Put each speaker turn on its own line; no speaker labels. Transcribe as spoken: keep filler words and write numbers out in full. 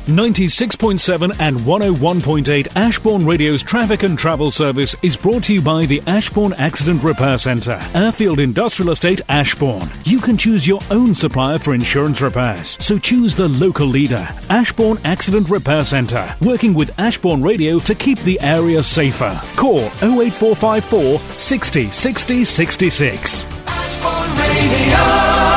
ninety-six point seven and one oh one point eight Ashbourne Radio's traffic and travel service is brought to you by the Ashbourne Accident Repair Centre, Airfield Industrial Estate, Ashbourne. You can choose your own supplier for insurance repairs, so choose the local leader, Ashbourne Accident Repair Centre, working with Ashbourne Radio to keep the area safer. Call oh eight four five four, sixty, sixty, sixty-six.
Ashbourne Radio.